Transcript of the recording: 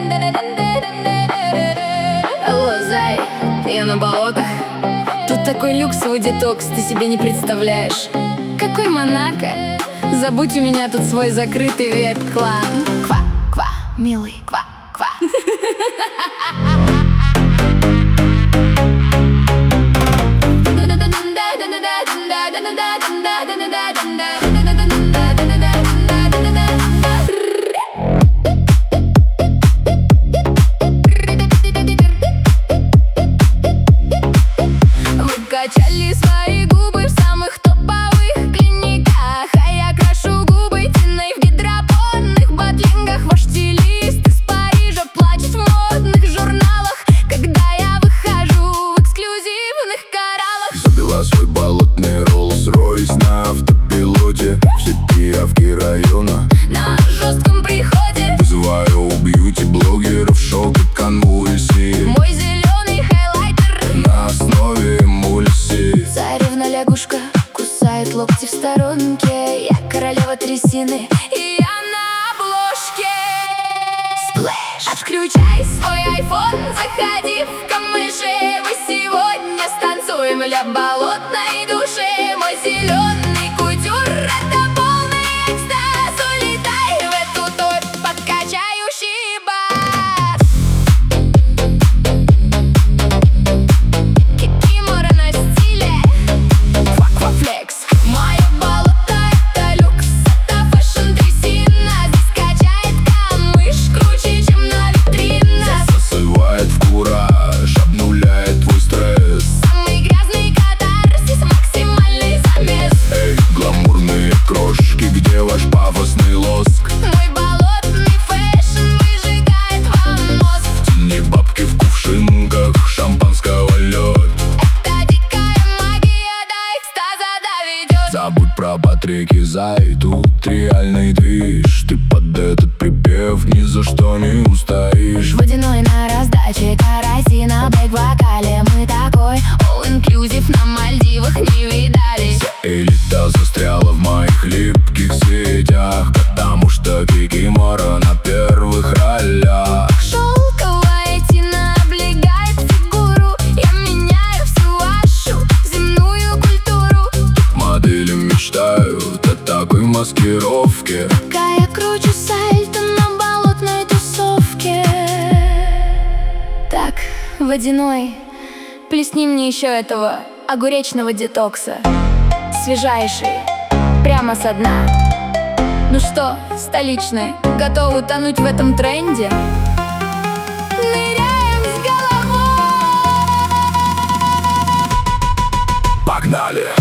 Алло, зай, я на болотах. Тут такой люксовый детокс, ты себе не представляешь. Какой Монако. Забудь, у меня тут свой закрытый веб-клан. Ква-ква, милый, ква-ква. Качали свои губы в самых топовых клиниках, а я крашу губы тиной в гидропонных ботинках. Ваш стилист из Парижа плачет в модных журналах, когда я выхожу в эксклюзивных кораллах. Забила свой болотный Rolls-Royce на автопилоте. Все пиявки района на жестком приходе. Вызываю у бьюти-блогеров шок и конвульсии. Мой зеленый хайлайтер на основе эмульсии. Царевна лягушка кусает локти в сторонке. Я королева трясины, и я на обложке. Сплэш. Отключай свой айфон, заходи в камыши. Мы сегодня станцуем для болотной души. Мой зеленый кутюр — это полный экстаз. Улетай в эту топь, подкачающий бас. Кикимора на стиле, ква-ква-флекс. Мое болото — это люкс, это фэшн-трясина. Здесь качает камыш круче, чем на витринах. Засывает в кураж, обнуляет твой стресс. Самый грязный катарсис, максимальный замес. Эй, гламурные крошки, где ваш пафосный лоск? Мой болотный фэшн выжигает вам мозг. Не бабки в кувшинках шампанского лед. Это дикая магия до экстаза доведет. Забудь про Патрики, зай, тут реальный движ. Ты под этот припев ни за что не устоишь. Водяной на раздаче, караси на бэк-вокале. Мы такой all-inclusive на Мальдивах не видали. Элита застряла в моих липких сетях, потому что Кикимора на первых ролях. Шелковая тина облегает фигуру. Я меняю всю вашу земную культуру. Модели мечтают о такой маскировке. Пока я кручу сальто на болотной тусовке. Так, водяной, плесни мне еще этого огуречного детокса. Свежайший, прямо со дна. Ну что, столичные, готовы тонуть в этом тренде? Ныряем с головой! Погнали!